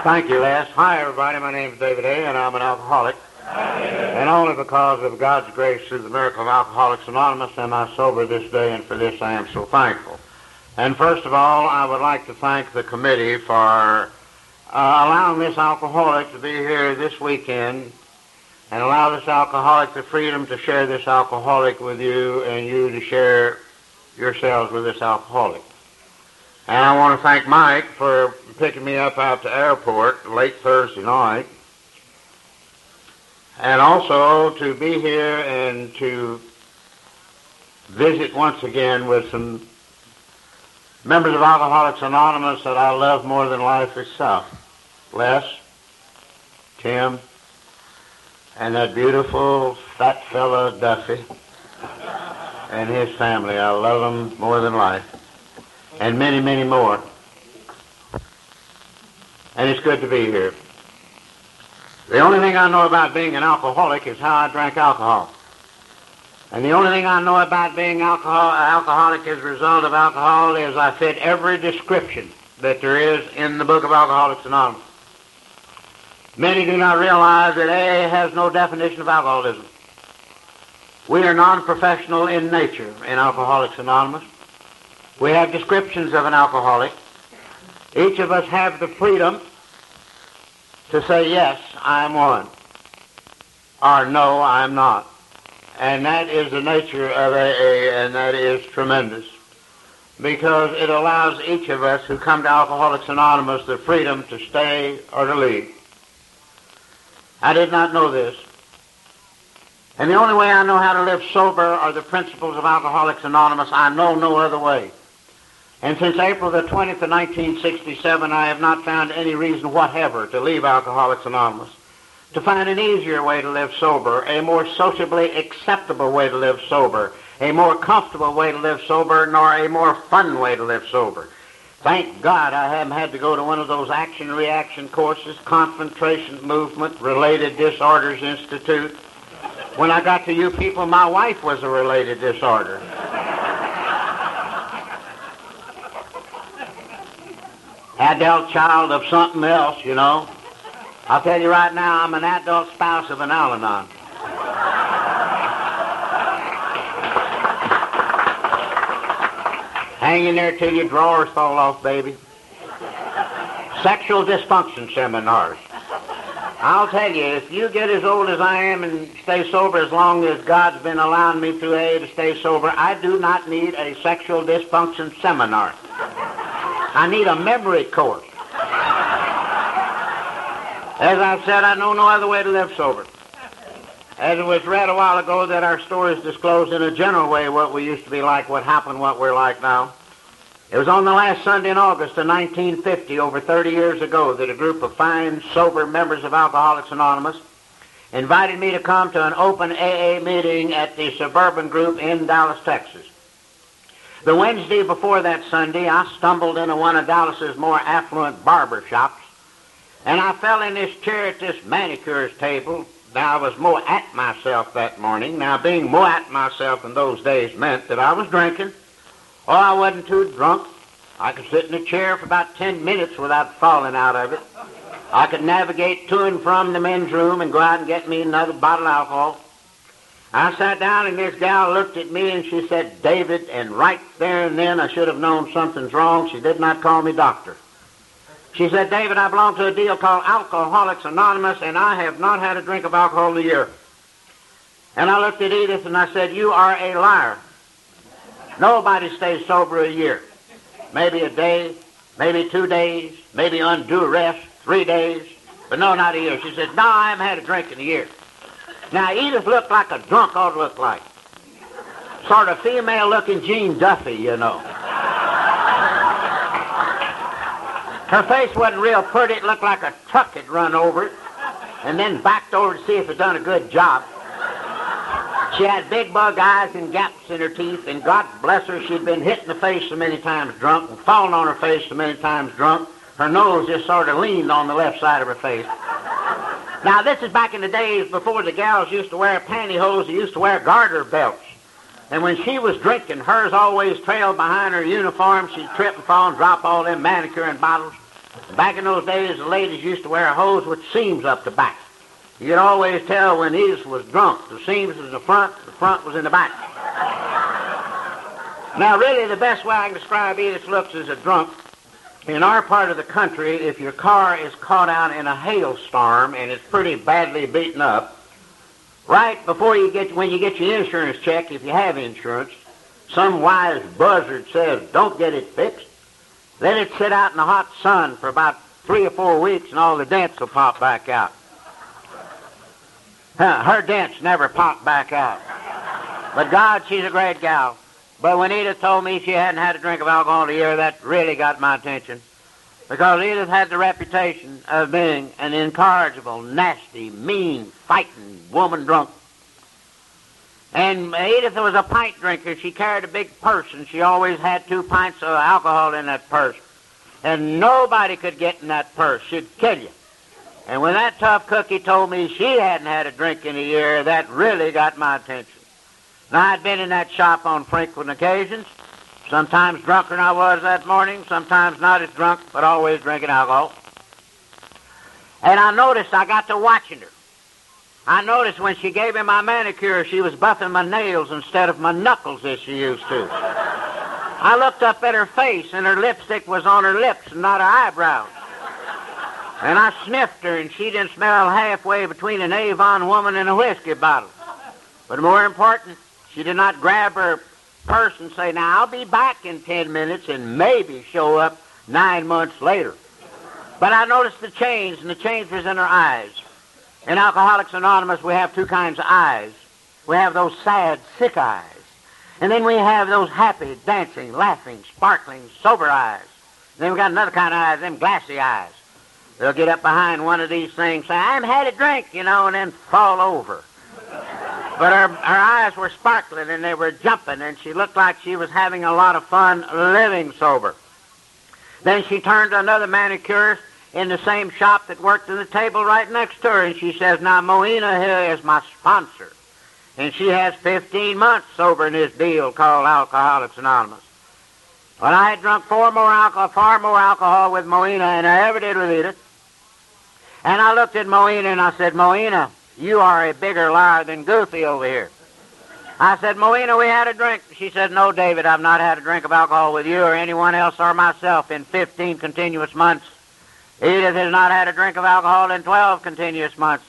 Thank you, Les. Hi, everybody. My name is David A., and I'm an alcoholic. And only because of God's grace through the miracle of Alcoholics Anonymous am I sober this day, and for this I am so thankful. And first of all, I would like to thank the committee for allowing this alcoholic to be here this weekend and allow this alcoholic the freedom to share this alcoholic with you and you to share yourselves with this alcoholic. And I want to thank Mike for picking me up out the airport late Thursday night. And also to be here and to visit once again with some members of Alcoholics Anonymous that I love more than life itself. Les, Tim, and that beautiful fat fella Duffy and his family. I love them more than life. And many, many more. And it's good to be here. The only thing I know about being an alcoholic is how I drank alcohol. And the only thing I know about being alcoholic as a result of alcohol is I fit every description that there is in the book of Alcoholics Anonymous. Many do not realize that AA has no definition of alcoholism. We are non-professional in nature in Alcoholics Anonymous. We have descriptions of an alcoholic. Each of us have the freedom to say, yes, I'm one, or no, I'm not. And that is the nature of AA, and that is tremendous, because it allows each of us who come to Alcoholics Anonymous the freedom to stay or to leave. I did not know this. And the only way I know how to live sober are the principles of Alcoholics Anonymous. I know no other way. And since April the 20th of 1967, I have not found any reason whatever to leave Alcoholics Anonymous, to find an easier way to live sober, a more sociably acceptable way to live sober, a more comfortable way to live sober, nor a more fun way to live sober. Thank God I haven't had to go to one of those action-reaction courses, concentration movement, related disorders institute. When I got to you people, my wife was a related disorder. Adult child of something else, you know. I'll tell you right now, I'm an adult spouse of an Al-Anon. Hang in there till your drawers fall off, baby. Sexual dysfunction seminars. I'll tell you, if you get as old as I am and stay sober as long as God's been allowing me through AA to stay sober, I do not need a sexual dysfunction seminar. I need a memory course. As I've said, I know no other way to live sober. As it was read a while ago that our stories disclosed in a general way what we used to be like, what happened, what we're like now. It was on the last Sunday in August of 1950, over 30 years ago, that a group of fine, sober members of Alcoholics Anonymous invited me to come to an open AA meeting at the Suburban Group in Dallas, Texas. The Wednesday before that Sunday, I stumbled into one of Dallas's more affluent barber shops, and I fell in this chair at this manicurist table. Now, I was more at myself that morning. Now, being more at myself in those days meant that I was drinking, or I wasn't too drunk. I could sit in a chair for about 10 minutes without falling out of it. I could navigate to and from the men's room and go out and get me another bottle of alcohol. I sat down, and this gal looked at me, and she said, "David," and right there and then I should have known something's wrong. She did not call me doctor. She said, "David, I belong to a deal called Alcoholics Anonymous, and I have not had a drink of alcohol in a year." And I looked at Edith, and I said, "You are a liar. Nobody stays sober a year. Maybe a day, maybe 2 days, maybe undue rest, 3 days, but no, not a year." She said, "No, I haven't had a drink in a year." Now, Edith looked like a drunk ought to look like. Sort of female-looking Jean Duffy, you know. Her face wasn't real pretty. It looked like a truck had run over it and then backed over to see if it done a good job. She had big bug eyes and gaps in her teeth, and God bless her, she'd been hit in the face so many times drunk and fallen on her face so many times drunk, her nose just sort of leaned on the left side of her face. Now, this is back in the days before the gals used to wear pantyhose. They used to wear garter belts. And when she was drinking, hers always trailed behind her uniform. She'd trip and fall and drop all them manicuring bottles. Back in those days, the ladies used to wear hose with seams up the back. You could always tell when Edith was drunk. The seams was in the front was in the back. Now, really, the best way I can describe Edith's looks as a drunk, in our part of the country, if your car is caught out in a hailstorm and it's pretty badly beaten up, right before when you get your insurance check, if you have insurance, some wise buzzard says, don't get it fixed. Let it sit out in the hot sun for about 3 or 4 weeks and all the dents will pop back out. Her dents never popped back out. But God, she's a great gal. But when Edith told me she hadn't had a drink of alcohol in a year, that really got my attention. Because Edith had the reputation of being an incorrigible, nasty, mean, fighting woman drunk. And Edith was a pint drinker. She carried a big purse, and she always had 2 pints of alcohol in that purse. And nobody could get in that purse. She'd kill you. And when that tough cookie told me she hadn't had a drink in a year, that really got my attention. Now, I'd been in that shop on frequent occasions, sometimes drunker than I was that morning, sometimes not as drunk, but always drinking alcohol. And I noticed I got to watching her. I noticed when she gave me my manicure, she was buffing my nails instead of my knuckles as she used to. I looked up at her face, and her lipstick was on her lips and not her eyebrows. And I sniffed her, and she didn't smell halfway between an Avon woman and a whiskey bottle. But more important, she did not grab her purse and say, now, I'll be back in 10 minutes, and maybe show up 9 months later. But I noticed the change, and the change was in her eyes. In Alcoholics Anonymous, we have 2 kinds of eyes. We have those sad, sick eyes. And then we have those happy, dancing, laughing, sparkling, sober eyes. And then we got another kind of eyes, them glassy eyes. They'll get up behind one of these things, say, I haven't had a drink, and then fall over. But her eyes were sparkling, and they were jumping, and she looked like she was having a lot of fun living sober. Then she turned to another manicurist in the same shop that worked at the table right next to her, and she says, now, Moena here is my sponsor, and she has 15 months sober in this deal called Alcoholics Anonymous. Well, I had drunk far more alcohol with Moena than I ever did with Edith. And I looked at Moena and I said, Moena, you are a bigger liar than Goofy over here. I said, Moena, we had a drink. She said, no, David, I've not had a drink of alcohol with you or anyone else or myself in 15 continuous months. Edith has not had a drink of alcohol in 12 continuous months.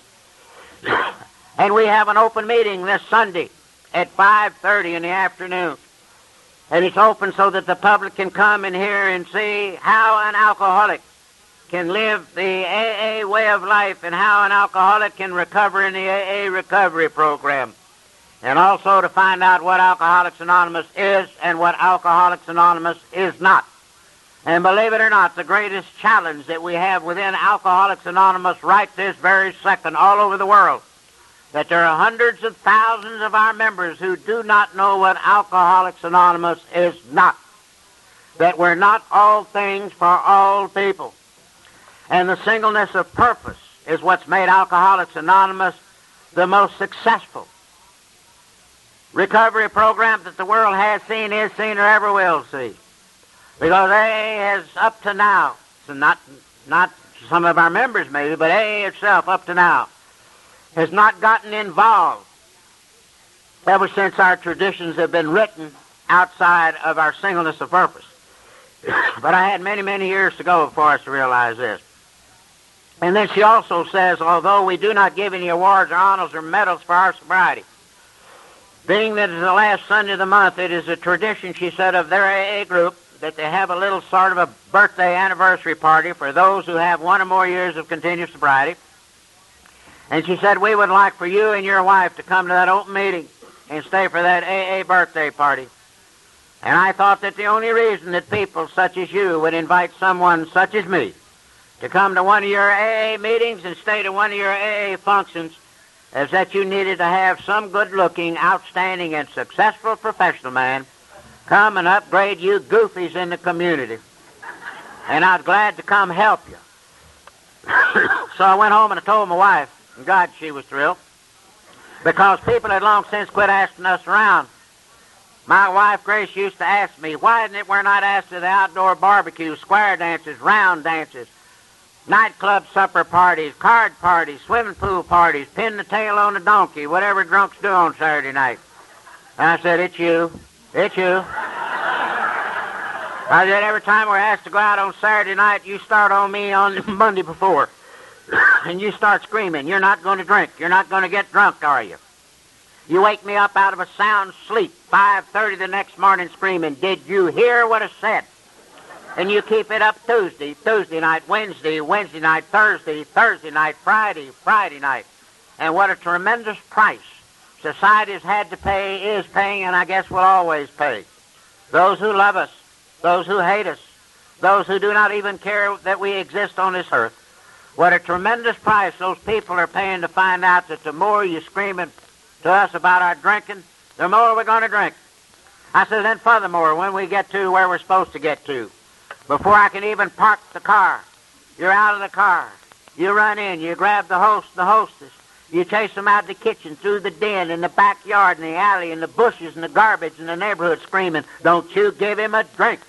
And we have an open meeting this Sunday at 5:30 in the afternoon. And it's open so that the public can come and hear and see how an alcoholic can live the AA way of life and how an alcoholic can recover in the AA recovery program. And also to find out what Alcoholics Anonymous is and what Alcoholics Anonymous is not. And believe it or not, the greatest challenge that we have within Alcoholics Anonymous right this very second all over the world, that there are hundreds of thousands of our members who do not know what Alcoholics Anonymous is not. That we're not all things for all people. And the singleness of purpose is what's made Alcoholics Anonymous the most successful recovery program that the world has seen, is seen, or ever will see. Because AA has up to now, so not some of our members maybe, but AA itself up to now, has not gotten involved ever since our traditions have been written outside of our singleness of purpose. But I had many, many years to go before us to realize this. And then she also says, although we do not give any awards or honors or medals for our sobriety, being that it's the last Sunday of the month, it is a tradition, she said, of their AA group that they have a little sort of a birthday anniversary party for those who have 1 or more years of continuous sobriety. And she said, we would like for you and your wife to come to that open meeting and stay for that AA birthday party. And I thought that the only reason that people such as you would invite someone such as me to come to one of your AA meetings and stay to one of your AA functions is that you needed to have some good-looking, outstanding, and successful professional man come and upgrade you goofies in the community. And I was glad to come help you. So I went home and I told my wife, and God, she was thrilled, because people had long since quit asking us around. My wife Grace used to ask me, why isn't it we're not asked to the outdoor barbecues, square dances, round dances, nightclub supper parties, card parties, swimming pool parties, pin the tail on a donkey, whatever drunks do on Saturday night. And I said, it's you. It's you. I said, every time we're asked to go out on Saturday night, you start on me on Monday before. And you start screaming, you're not going to drink. You're not going to get drunk, are you? You wake me up out of a sound sleep, 5:30 the next morning screaming, did you hear what I said? And you keep it up Tuesday night, Wednesday night, Thursday night, Friday night. And what a tremendous price society's had to pay, is paying, and I guess will always pay. Those who love us, those who hate us, those who do not even care that we exist on this earth. What a tremendous price those people are paying to find out that the more you screaming to us about our drinking, the more we're going to drink. I said, then furthermore, when we get to where we're supposed to get to, before I can even park the car, you're out of the car. You run in, you grab the host and the hostess. You chase them out of the kitchen, through the den, in the backyard, in the alley, in the bushes, in the garbage, in the neighborhood, screaming, don't you give him a drink.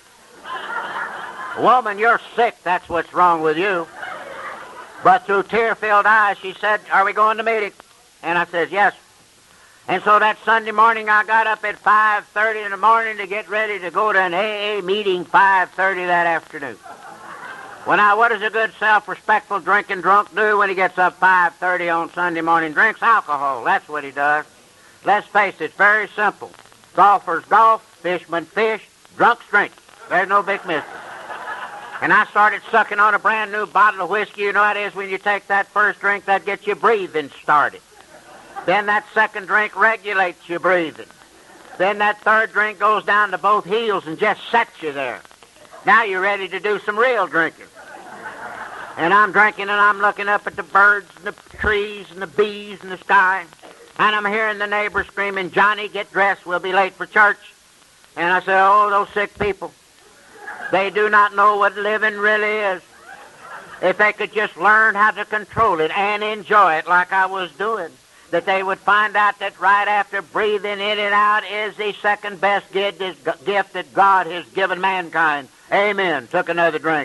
Woman, you're sick. That's what's wrong with you. But through tear-filled eyes, she said, are we going to meeting? And I said, yes. And so that Sunday morning, I got up at 5:30 in the morning to get ready to go to an AA meeting 5:30 that afternoon. Well, now, what does a good, self-respectful drinking drunk do when he gets up 5:30 on Sunday morning? Drinks alcohol. That's what he does. Let's face it, it's very simple. Golfers golf, fishermen fish, drunks drink. There's no big mystery. And I started sucking on a brand new bottle of whiskey. You know how it is when you take that first drink, that gets your breathing started. Then that second drink regulates your breathing. Then that third drink goes down to both heels and just sets you there. Now you're ready to do some real drinking. And I'm drinking and I'm looking up at the birds and the trees and the bees and the sky. And I'm hearing the neighbors screaming, Johnny, get dressed, we'll be late for church. And I said, oh, those sick people. They do not know what living really is. If they could just learn how to control it and enjoy it like I was doing, that they would find out that right after breathing in and out is the second best gift that God has given mankind. Amen. Took another drink.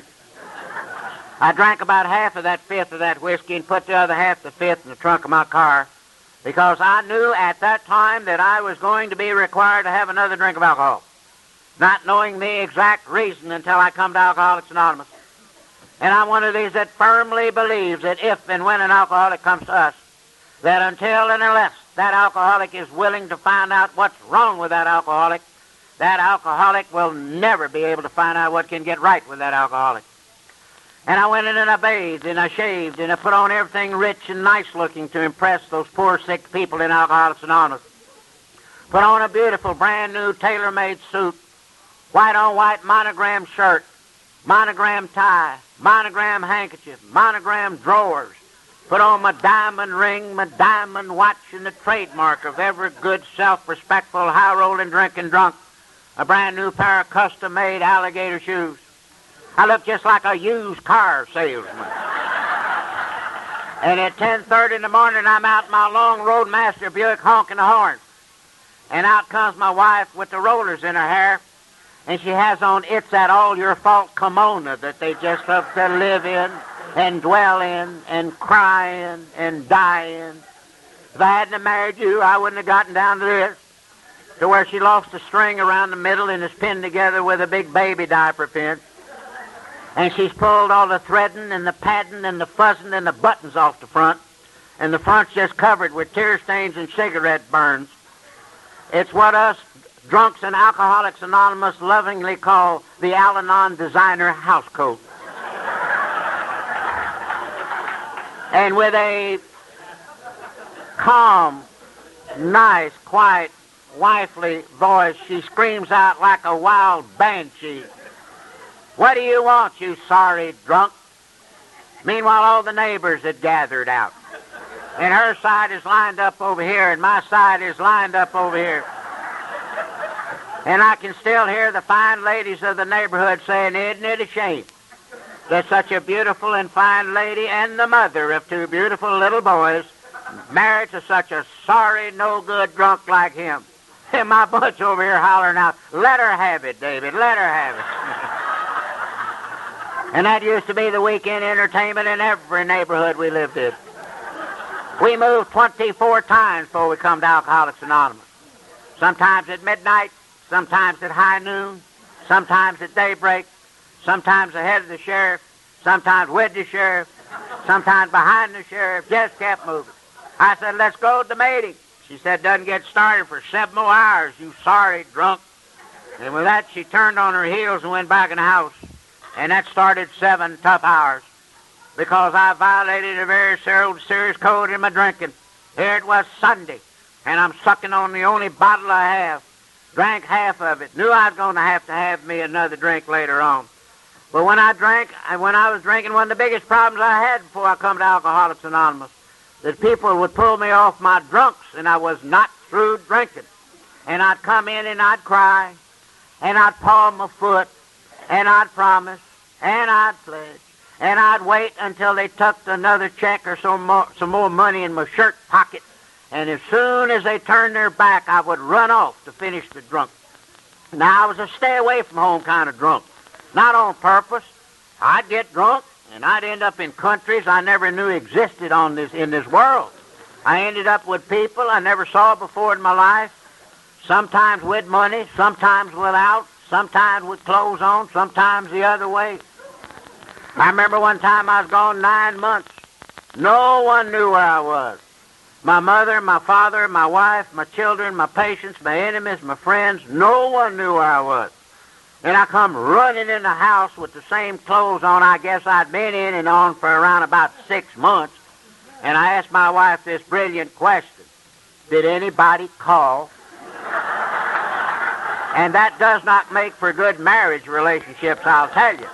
I drank about half of that fifth of that whiskey and put the other half, the fifth, in the trunk of my car, because I knew at that time that I was going to be required to have another drink of alcohol, not knowing the exact reason until I come to Alcoholics Anonymous. And I'm one of these that firmly believes that if and when an alcoholic comes to us, that until and unless that alcoholic is willing to find out what's wrong with that alcoholic will never be able to find out what can get right with that alcoholic. And I went in and I bathed and I shaved and I put on everything rich and nice looking to impress those poor sick people in Alcoholics Anonymous. Put on a beautiful brand new tailor-made suit, white on white monogram shirt, monogram tie, monogram handkerchief, monogram drawers. Put on my diamond ring, my diamond watch, and the trademark of every good, self-respectful, high-rolling, drinking drunk. A brand new pair of custom-made alligator shoes. I look just like a used car salesman. And at 10:30 in the morning, I'm out in my long Roadmaster Buick honking the horn. And out comes my wife with the rollers in her hair. And she has on It's That All Your Fault kimono that they just love to live in and dwell in and cry in and die in. If I hadn't married you, I wouldn't have gotten down to this, to where she lost a string around the middle and is pinned together with a big baby diaper pin. And she's pulled all the threading and the padding and the fuzzing and the buttons off the front. And the front's just covered with tear stains and cigarette burns. It's what us drunks and Alcoholics Anonymous lovingly call the Al-Anon designer house coat. And with a calm, nice, quiet, wifely voice, she screams out like a wild banshee, "What do you want, you sorry drunk?" Meanwhile, all the neighbors had gathered out. And her side is lined up over here, and my side is lined up over here. And I can still hear the fine ladies of the neighborhood saying, "Isn't it a shame that such a beautiful and fine lady and the mother of two beautiful little boys married to such a sorry, no-good drunk like him?" And my bunch over here hollering out, "Let her have it, David, let her have it." And that used to be the weekend entertainment in every neighborhood we lived in. We moved 24 times before we come to Alcoholics Anonymous. Sometimes at midnight, sometimes at high noon, sometimes at daybreak, sometimes ahead of the sheriff, sometimes with the sheriff, sometimes behind the sheriff, just kept moving. I said, "Let's go to the meeting." She said, "Doesn't get started for 7 more hours, you sorry drunk." And with that, she turned on her heels and went back in the house. And that started 7 tough hours because I violated a very serious code in my drinking. Here it was Sunday, and I'm sucking on the only bottle I have. Drank half of it. Knew I was going to have me another drink later on. But when I was drinking, one of the biggest problems I had before I come to Alcoholics Anonymous, that people would pull me off my drunks, and I was not through drinking. And I'd come in and I'd cry, and I'd paw my foot, and I'd promise, and I'd pledge, and I'd wait until they tucked another check or some more money in my shirt pocket. And as soon as they turned their back, I would run off to finish the drunk. Now, I was a stay away from home kind of drunk. Not on purpose. I'd get drunk, and I'd end up in countries I never knew existed in this world. I ended up with people I never saw before in my life, sometimes with money, sometimes without, sometimes with clothes on, sometimes the other way. I remember one time I was gone 9 months. No one knew where I was. My mother, my father, my wife, my children, my patients, my enemies, my friends, no one knew where I was. And I come running in the house with the same clothes on I guess I'd been in and on for around about 6 months. And I asked my wife this brilliant question: did anybody call? And that does not make for good marriage relationships, I'll tell you.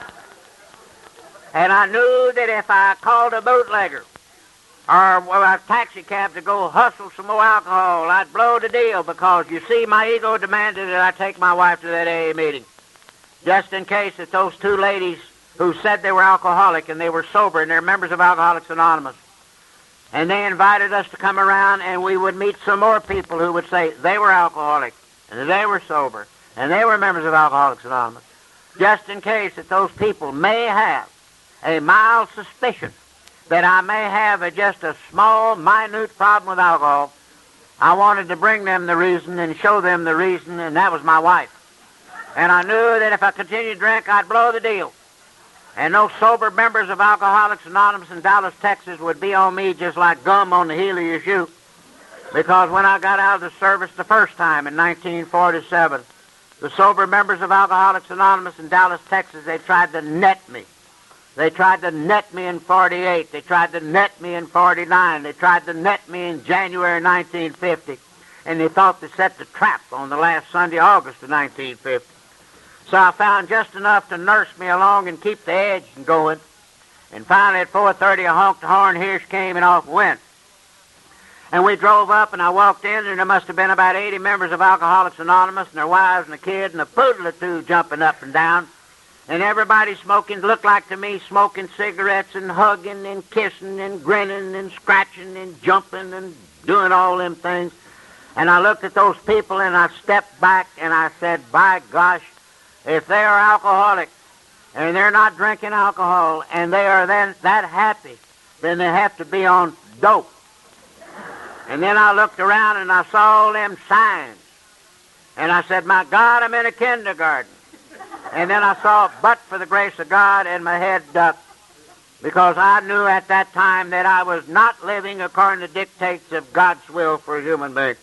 And I knew that if I called a bootlegger or a taxi cab to go hustle some more alcohol, I'd blow the deal because, you see, my ego demanded that I take my wife to that AA meeting. Just in case that those 2 ladies who said they were alcoholic and they were sober and they're members of Alcoholics Anonymous, and they invited us to come around and we would meet some more people who would say they were alcoholic and they were sober and they were members of Alcoholics Anonymous. Just in case that those people may have a mild suspicion that I may have just a small, minute problem with alcohol, I wanted to bring them the reason and show them the reason, and that was my wife. And I knew that if I continued to drink, I'd blow the deal. And those sober members of Alcoholics Anonymous in Dallas, Texas would be on me just like gum on the heel of your shoe. Because when I got out of the service the first time in 1947, the sober members of Alcoholics Anonymous in Dallas, Texas, they tried to net me. They tried to net me in 48. They tried to net me in 49. They tried to net me in January 1950. And they thought they set the trap on the last Sunday, August of 1950. So I found just enough to nurse me along and keep the edge going. And finally at 4:30, a honked horn Hirsch came and off went. And we drove up, and I walked in, and there must have been about 80 members of Alcoholics Anonymous and their wives and a kid and a poodle or two jumping up and down. And everybody smoking, looked like to me, smoking cigarettes and hugging and kissing and grinning and scratching and jumping and doing all them things. And I looked at those people and I stepped back and I said, by gosh, if they are alcoholic and they're not drinking alcohol and they are then that happy, then they have to be on dope. And then I looked around and I saw all them signs. And I said, my God, I'm in a kindergarten. And then I saw, but for the grace of God, and my head ducked, because I knew at that time that I was not living according to the dictates of God's will for a human being.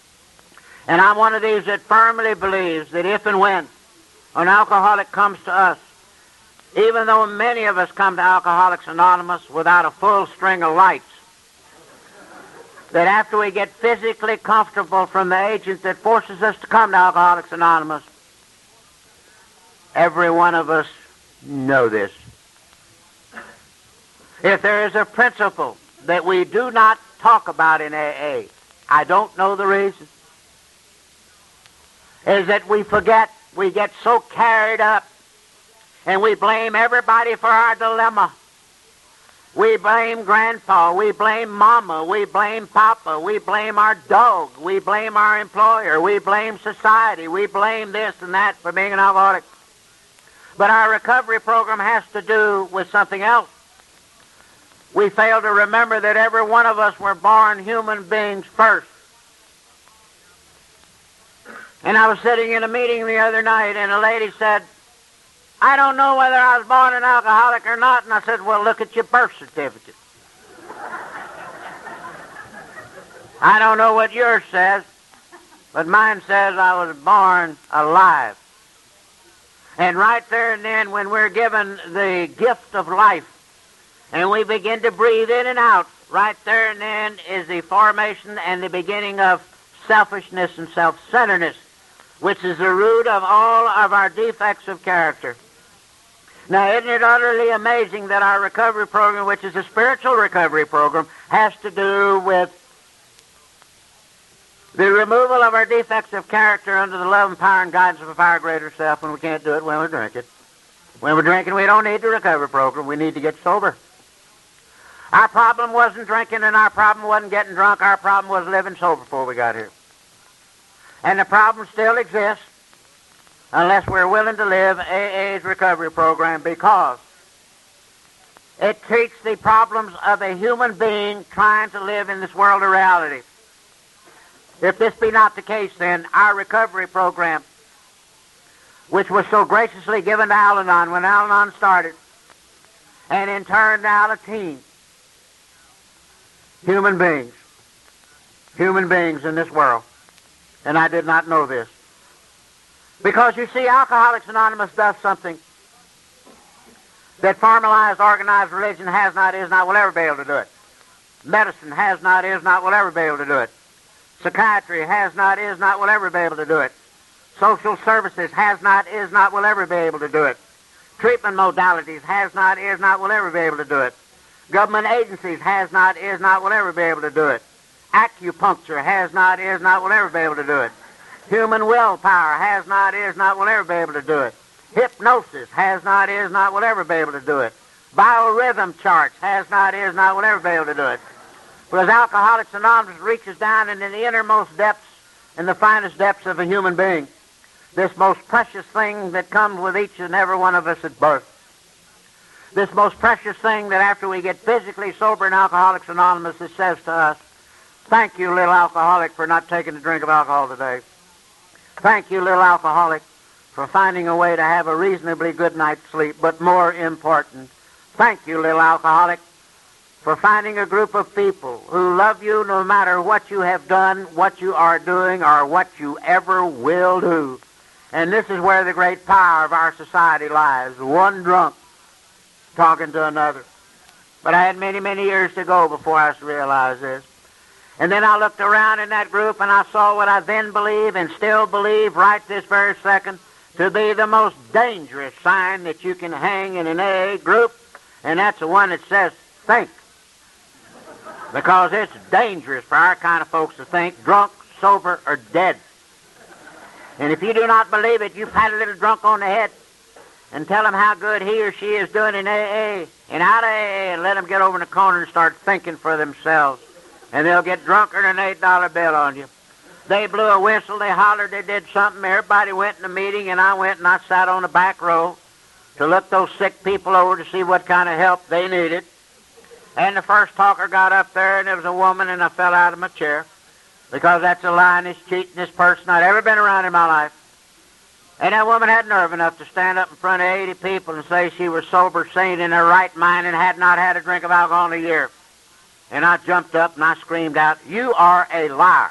And I'm one of these that firmly believes that if and when an alcoholic comes to us, even though many of us come to Alcoholics Anonymous without a full string of lights, that after we get physically comfortable from the agent that forces us to come to Alcoholics Anonymous, every one of us know this. If there is a principle that we do not talk about in AA, I don't know the reason, is that we forget, we get so carried up, and we blame everybody for our dilemma. We blame Grandpa. We blame Mama. We blame Papa. We blame our dog. We blame our employer. We blame society. We blame this and that for being an alcoholic. But our recovery program has to do with something else. We fail to remember that every one of us were born human beings first. And I was sitting in a meeting the other night, and a lady said, I don't know whether I was born an alcoholic or not. And I said, well, look at your birth certificate. I don't know what yours says, but mine says I was born alive. And right there and then, when we're given the gift of life, and we begin to breathe in and out, right there and then is the formation and the beginning of selfishness and self-centeredness, which is the root of all of our defects of character. Now, isn't it utterly amazing that our recovery program, which is a spiritual recovery program, has to do with the removal of our defects of character under the love and power and guidance of a far greater self, when we can't do it when we're drinking. When we're drinking, we don't need the recovery program. We need to get sober. Our problem wasn't drinking, and our problem wasn't getting drunk. Our problem was living sober before we got here. And the problem still exists unless we're willing to live AA's recovery program, because it treats the problems of a human being trying to live in this world of reality. If this be not the case, then our recovery program, which was so graciously given to Al-Anon when Al-Anon started, and in turn to Alateen, human beings in this world. And I did not know this. Because, you see, Alcoholics Anonymous does something that formalized, organized religion has not, is not, will ever be able to do it. Medicine has not, is not, will ever be able to do it. Psychiatry has not, is not, will ever be able to do it. Social services has not, is not, will ever be able to do it. Treatment modalities has not, is not, will ever be able to do it. Government agencies has not, is not, will ever be able to do it. Acupuncture has not, is not, will ever be able to do it. Human willpower has not, is not, will ever be able to do it. Hypnosis has not, is not, will ever be able to do it. Biorhythm charts has not, is not, will ever be able to do it. Because Alcoholics Anonymous reaches down into the innermost depths and the finest depths of a human being. This most precious thing that comes with each and every one of us at birth. This most precious thing that after we get physically sober in Alcoholics Anonymous, it says to us, thank you, little alcoholic, for not taking a drink of alcohol today. Thank you, little alcoholic, for finding a way to have a reasonably good night's sleep. But more important, thank you, little alcoholic, for finding a group of people who love you no matter what you have done, what you are doing, or what you ever will do. And this is where the great power of our society lies. One drunk talking to another. But I had many, many years to go before I realized this. And then I looked around in that group and I saw what I then believe and still believe right this very second to be the most dangerous sign that you can hang in an AA group, and that's the one that says think. Because it's dangerous for our kind of folks to think drunk, sober, or dead. And if you do not believe it, you pat a little drunk on the head and tell him how good he or she is doing in AA and out of AA, and let them get over in the corner and start thinking for themselves. And they'll get drunker than an $8 bill on you. They blew a whistle, they hollered, they did something. Everybody went in the meeting, and I went and I sat on the back row to look those sick people over to see what kind of help they needed. And the first talker got up there, and there was a woman, and I fell out of my chair because that's a lying, cheatingest person I'd ever been around in my life. And that woman had nerve enough to stand up in front of 80 people and say she was sober, sane, in her right mind, and had not had a drink of alcohol in a year. And I jumped up and I screamed out, "You are a liar."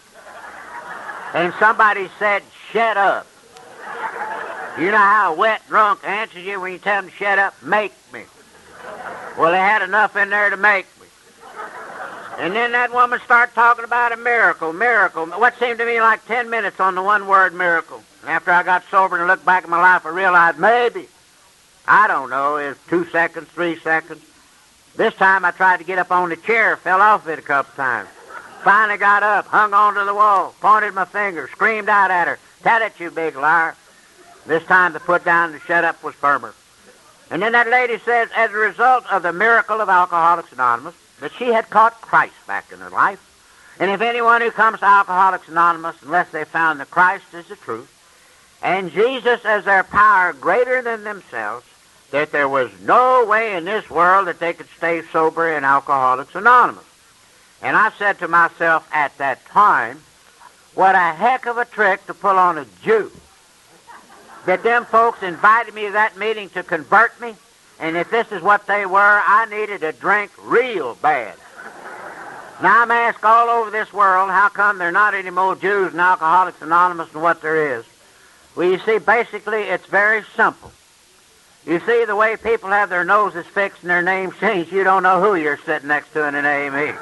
And somebody said, "Shut up." You know how a wet drunk answers you when you tell them to shut up? Make me. Well, they had enough in there to make me. And then that woman started talking about a miracle. What seemed to me like 10 minutes on the one word miracle. And after I got sober and looked back at my life, I realized maybe, I don't know, it was 2 seconds, 3 seconds. This time I tried to get up on the chair, fell off it a couple times. Finally got up, hung onto the wall, pointed my finger, screamed out at her, "Tell it, you big liar." This time the put down and the shut up was firmer. And then that lady says, as a result of the miracle of Alcoholics Anonymous, that she had caught Christ back in her life. And if anyone who comes to Alcoholics Anonymous, unless they found that Christ is the truth, and Jesus as their power greater than themselves, that there was no way in this world that they could stay sober in Alcoholics Anonymous. And I said to myself at that time, what a heck of a trick to pull on a Jew. That them folks invited me to that meeting to convert me, and if this is what they were, I needed a drink real bad. Now I'm asked all over this world, how come there are not any more Jews in Alcoholics Anonymous than what there is? Well, you see, basically, it's very simple. You see, the way people have their noses fixed and their names changed, you don't know who you're sitting next to in an AME.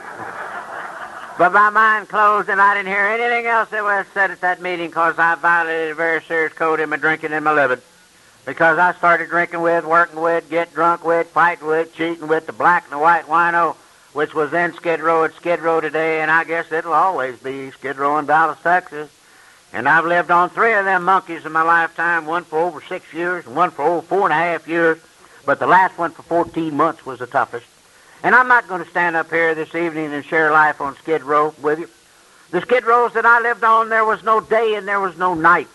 But my mind closed, and I didn't hear anything else that was said at that meeting because I violated a very serious code in my drinking and my living. Because I started drinking with, working with, get drunk with, fighting with, cheating with the black and the white wino, which was then Skid Row at Skid Row today, and I guess it'll always be Skid Row in Dallas, Texas. And I've lived on 3 of them monkeys in my lifetime, one for over 6 years and one for over 4.5 years, but the last one for 14 months was the toughest. And I'm not going to stand up here this evening and share life on Skid Row with you. The Skid Rows that I lived on, there was no day and there was no night.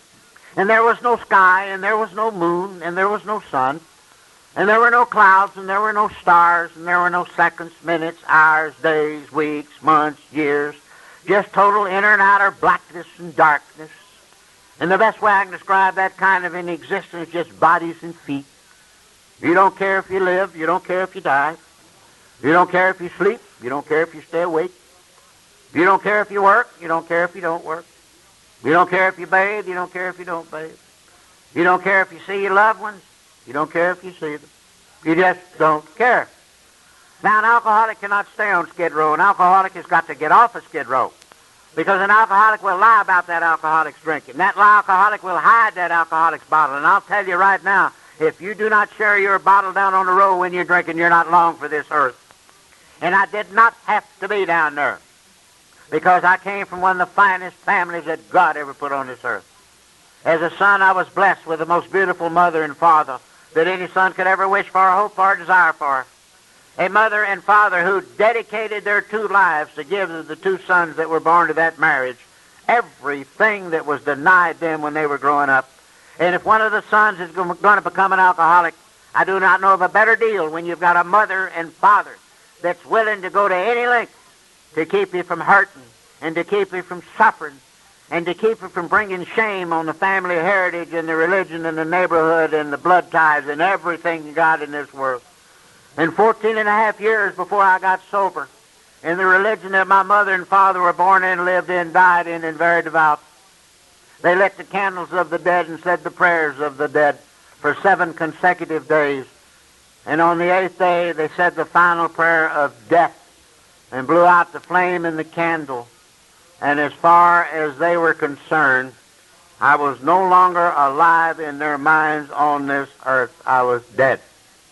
And there was no sky and there was no moon and there was no sun. And there were no clouds and there were no stars and there were no seconds, minutes, hours, days, weeks, months, years. Just total inner and outer blackness and darkness. And the best way I can describe that kind of an existence is just bodies and feet. You don't care if you live. You don't care if you die. You don't care if you sleep. You don't care if you stay awake. You don't care if you work. You don't care if you don't work. You don't care if you bathe. You don't care if you don't bathe. You don't care if you see your loved ones. You don't care if you see them. You just don't care. Now, an alcoholic cannot stay on Skid Row. An alcoholic has got to get off of Skid Row. Because an alcoholic will lie about that alcoholic's drinking. That alcoholic will hide that alcoholic's bottle. And I'll tell you right now, if you do not share your bottle down on the road when you're drinking, you're not long for this earth. And I did not have to be down there. Because I came from one of the finest families that God ever put on this earth. As a son, I was blessed with the most beautiful mother and father that any son could ever wish for, hope for, desire for. A mother and father who dedicated their 2 lives to give the 2 sons that were born to that marriage everything that was denied them when they were growing up. And if one of the sons is going to become an alcoholic, I do not know of a better deal when you've got a mother and father that's willing to go to any length to keep you from hurting and to keep you from suffering and to keep you from bringing shame on the family heritage and the religion and the neighborhood and the blood ties and everything you got in this world. And 14.5 years before I got sober, in the religion that my mother and father were born in, lived in, died in, and very devout, they lit the candles of the dead and said the prayers of the dead for 7 consecutive days. And on the 8th day, they said the final prayer of death and blew out the flame in the candle. And as far as they were concerned, I was no longer alive in their minds on this earth. I was dead.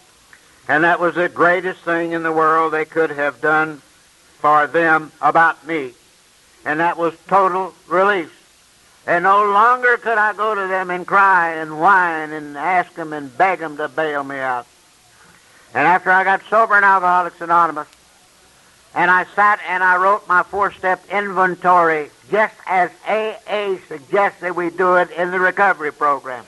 And that was the greatest thing in the world they could have done for them about me. And that was total release. And no longer could I go to them and cry and whine and ask them and beg them to bail me out. And after I got sober in Alcoholics Anonymous, and I sat and I wrote my 4-step inventory, just as AA suggested we do it in the recovery program.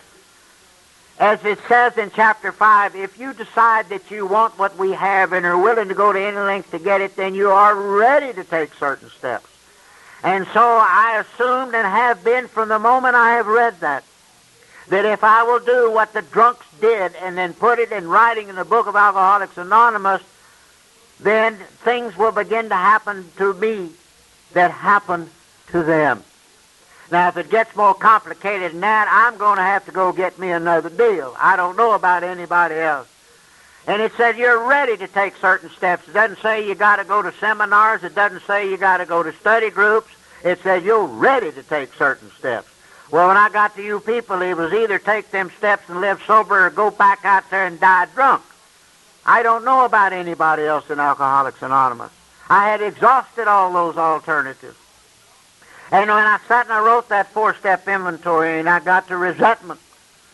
As it says in chapter 5, if you decide that you want what we have and are willing to go to any length to get it, then you are ready to take certain steps. And so I assumed and have been from the moment I have read that if I will do what the drunks did and then put it in writing in the book of Alcoholics Anonymous, then things will begin to happen to me that happened to them. Now, if it gets more complicated than that, I'm going to have to go get me another deal. I don't know about anybody else. And it said you're ready to take certain steps. It doesn't say you got to go to seminars. It doesn't say you got to go to study groups. It says you're ready to take certain steps. Well, when I got to you people, it was either take them steps and live sober or go back out there and die drunk. I don't know about anybody else in Alcoholics Anonymous. I had exhausted all those alternatives. And when I sat and I wrote that 4-step inventory and I got to resentment,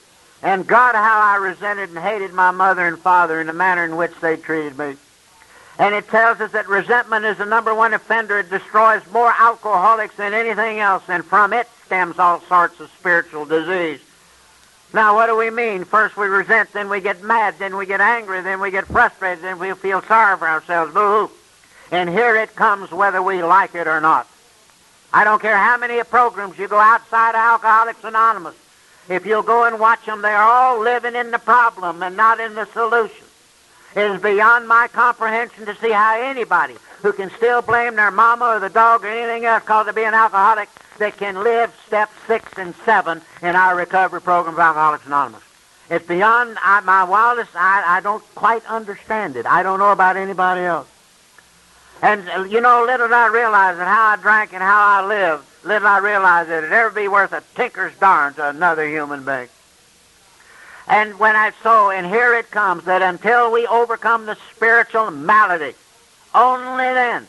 And God, how I resented and hated my mother and father in the manner in which they treated me. And it tells us that resentment is the number one offender. It destroys more alcoholics than anything else, and from it stems all sorts of spiritual disease. Now, what do we mean? First we resent, then we get mad, then we get angry, then we get frustrated, then we feel sorry for ourselves. Boo-hoo. And here it comes whether we like it or not. I don't care how many programs you go outside of Alcoholics Anonymous. If you'll go and watch them, they're all living in the problem and not in the solution. It is beyond my comprehension to see how anybody who can still blame their mama or the dog or anything else called to be an alcoholic that can live step 6 and 7 in our recovery program of Alcoholics Anonymous. It's beyond my wildest. I don't quite understand it. I don't know about anybody else. And, little did I realize that how I drank and how I lived, little did I realize that it'd ever be worth a tinker's darn to another human being. And when and here it comes, that until we overcome the spiritual malady, only then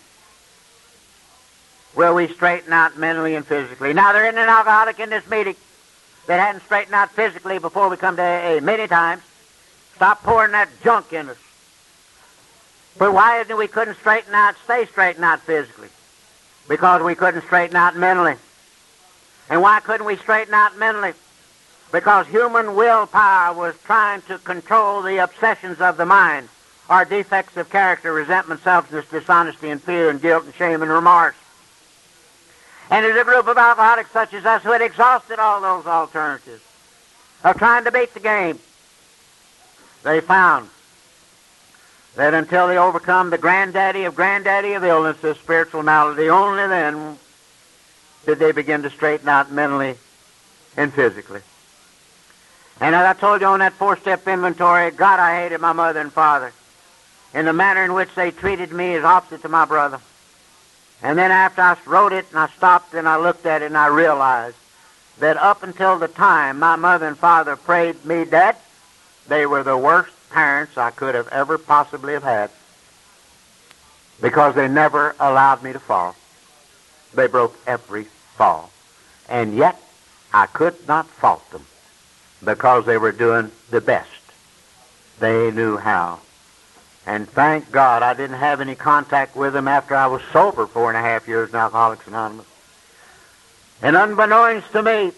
will we straighten out mentally and physically. Now, there isn't an alcoholic in this meeting that hadn't straightened out physically before we come to AA many times. Stop pouring that junk in us. But why isn't we couldn't stay straightened out physically? Because we couldn't straighten out mentally. And why couldn't we straighten out mentally? Because human willpower was trying to control the obsessions of the mind, our defects of character, resentment, selfishness, dishonesty, and fear, and guilt, and shame, and remorse. And there's a group of alcoholics such as us who had exhausted all those alternatives of trying to beat the game. They found that until they overcome the granddaddy of illness, the spiritual malady, only then did they begin to straighten out mentally and physically. And as I told you on that 4-step inventory, God, I hated my mother and father in the manner in which they treated me as opposite to my brother. And then after I wrote it and I stopped and I looked at it and I realized that up until the time my mother and father prayed me dead, they were the worst parents I could have ever possibly have had, because they never allowed me to fall. They broke every fall. And yet I could not fault them, because they were doing the best they knew how. And thank God I didn't have any contact with them after I was sober 4.5 years in Alcoholics Anonymous. And unbeknownst to me,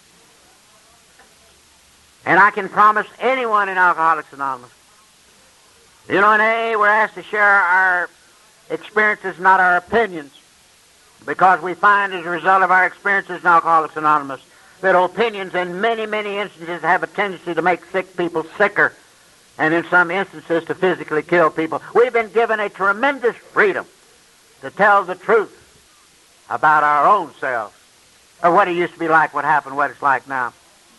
and I can promise anyone in Alcoholics Anonymous, in AA we're asked to share our experiences, not our opinions, because we find as a result of our experiences in Alcoholics Anonymous that opinions in many, many instances have a tendency to make sick people sicker, and in some instances to physically kill people. We've been given a tremendous freedom to tell the truth about our own selves, or what it used to be like, what happened, what it's like now.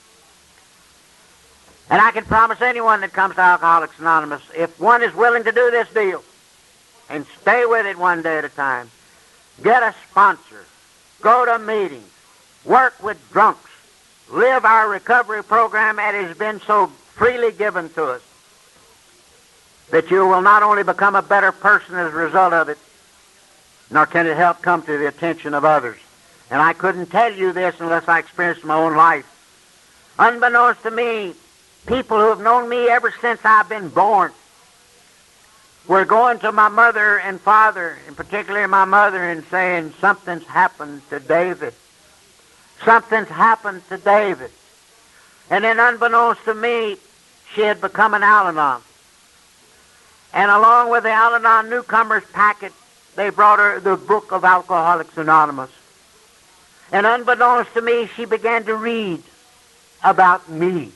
And I can promise anyone that comes to Alcoholics Anonymous, if one is willing to do this deal and stay with it one day at a time, get a sponsor, go to meetings, work with drunks, live our recovery program as it has been so freely given to us, that you will not only become a better person as a result of it, nor can it help come to the attention of others. And I couldn't tell you this unless I experienced my own life. Unbeknownst to me, people who have known me ever since I've been born were going to my mother and father, and particularly my mother, and saying, something's happened to David. Something's happened to David. And then unbeknownst to me, she had become an Al-Anon. And along with the Al-Anon newcomers packet, they brought her the book of Alcoholics Anonymous. And unbeknownst to me, she began to read about me.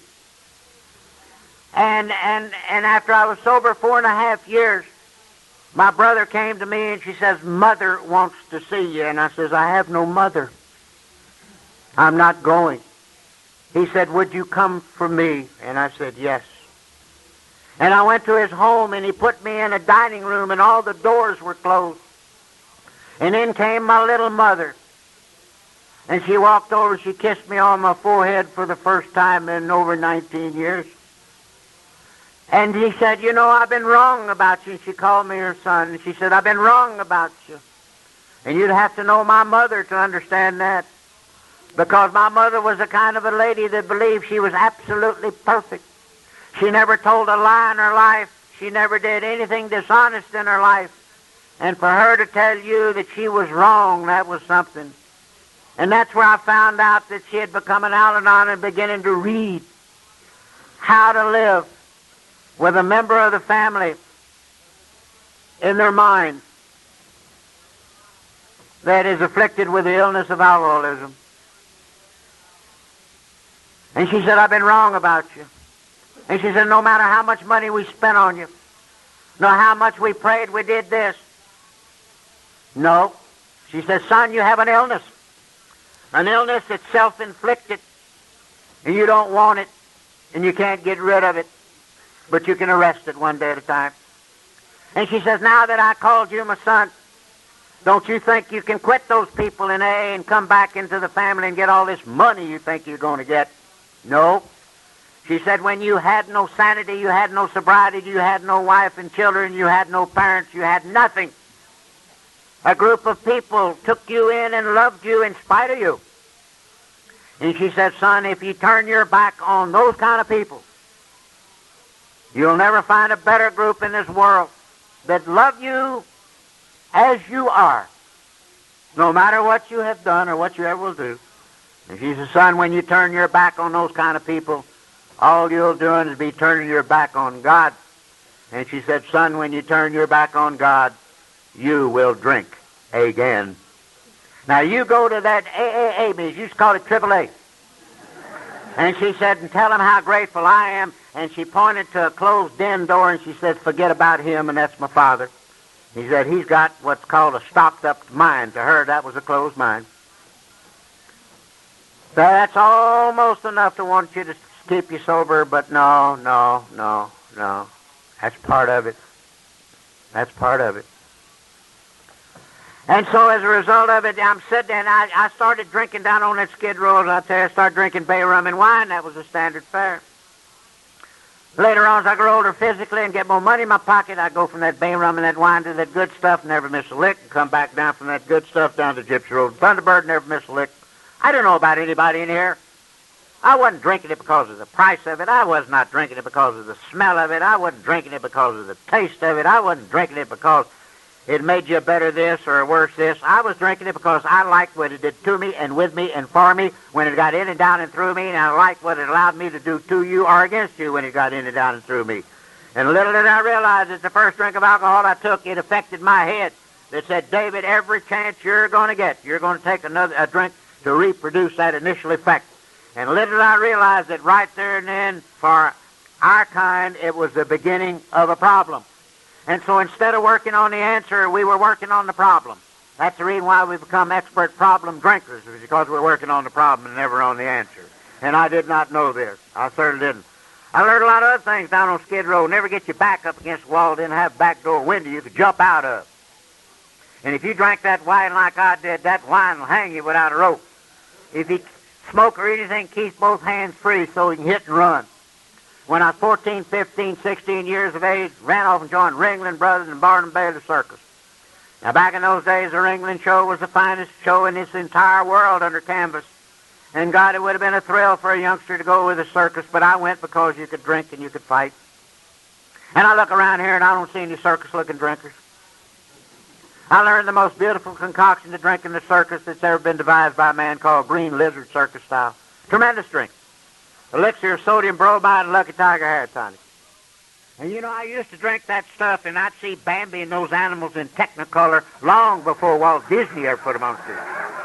And after I was sober 4.5 years, my brother came to me and she says, Mother wants to see you. And I says, I have no mother. I'm not going. He said, would you come for me? And I said, yes. And I went to his home and he put me in a dining room and all the doors were closed. And in came my little mother. And she walked over, she kissed me on my forehead for the first time in over 19 years. And he said, you know, I've been wrong about you. And she called me her son. And she said, I've been wrong about you. And you'd have to know my mother to understand that. because my mother was the kind of a lady that believed she was absolutely perfect. She never told a lie in her life. She never did anything dishonest in her life. And for her to tell you that she was wrong, that was something. And that's where I found out that she had become an Al-Anon and beginning to read how to live with a member of the family in their mind that is afflicted with the illness of alcoholism. And she said, I've been wrong about you. And she said, no matter how much money we spent on you, no how much we prayed, we did this. No. She said, son, you have an illness that's self-inflicted, and you don't want it, and you can't get rid of it, but you can arrest it one day at a time. And she says, now that I called you my son, don't you think you can quit those people in AA and come back into the family and get all this money you think you're going to get? No. She said, when you had no sanity, you had no sobriety, you had no wife and children, you had no parents, you had nothing. A group of people took you in and loved you in spite of you. And she said, son, if you turn your back on those kind of people, you'll never find a better group in this world that love you as you are, no matter what you have done or what you ever will do. And she said, son, when you turn your back on those kind of people, all you're doing is be turning your back on God. And she said, son, when you turn your back on God, you will drink again. Now, you go to that AAA meeting. You used to call it AAA. And she said, and tell him how grateful I am. And she pointed to a closed den door, and she said, forget about him, and that's my father. He said, he's got what's called a stopped-up mind. To her, that was a closed mind. So that's almost enough to want you to keep you sober, but no. That's part of it. That's part of it. And so as a result of it, I'm sitting there, and I started drinking down on that Skid Row. As I tell you, I started drinking bay rum and wine. That was the standard fare. Later on, as I grow older physically and get more money in my pocket, I go from that bay rum and that wine to that good stuff, never miss a lick, and come back down from that good stuff down to Gypsy Road and Thunderbird, never miss a lick. I don't know about anybody in here. I wasn't drinking it because of the price of it. I was not drinking it because of the smell of it. I wasn't drinking it because of the taste of it. I wasn't drinking it because it made you better this or worse this. I was drinking it because I liked what it did to me and with me and for me when it got in and down and through me, and I liked what it allowed me to do to you or against you when it got in and down and through me. And little did I realize that the first drink of alcohol I took, it affected my head. It said, David, every chance you're going to get, you're going to take a drink to reproduce that initial effect. And little did I realize that right there and then, for our kind, it was the beginning of a problem. And so instead of working on the answer, we were working on the problem. That's the reason why we become expert problem drinkers, is because we're working on the problem and never on the answer. And I did not know this. I certainly didn't. I learned a lot of other things down on Skid Row. Never get your back up against the wall, didn't have a back door window you could jump out of. And if you drank that wine like I did, that wine will hang you without a rope. If you smoke or anything, keep both hands free so you can hit and run. When I was 14, 15, 16 years of age, ran off and joined Ringling Brothers and Barnum Bailey Circus. Now, back in those days, the Ringling Show was the finest show in this entire world under canvas. And God, it would have been a thrill for a youngster to go with a circus, but I went because you could drink and you could fight. And I look around here and I don't see any circus-looking drinkers. I learned the most beautiful concoction to drink in the circus that's ever been devised by a man called Green Lizard Circus Style. Tremendous drink. Elixir of sodium bromide and Lucky Tiger hair tonic. And you know, I used to drink that stuff, and I'd see Bambi and those animals in Technicolor long before Walt Disney ever put them on screen.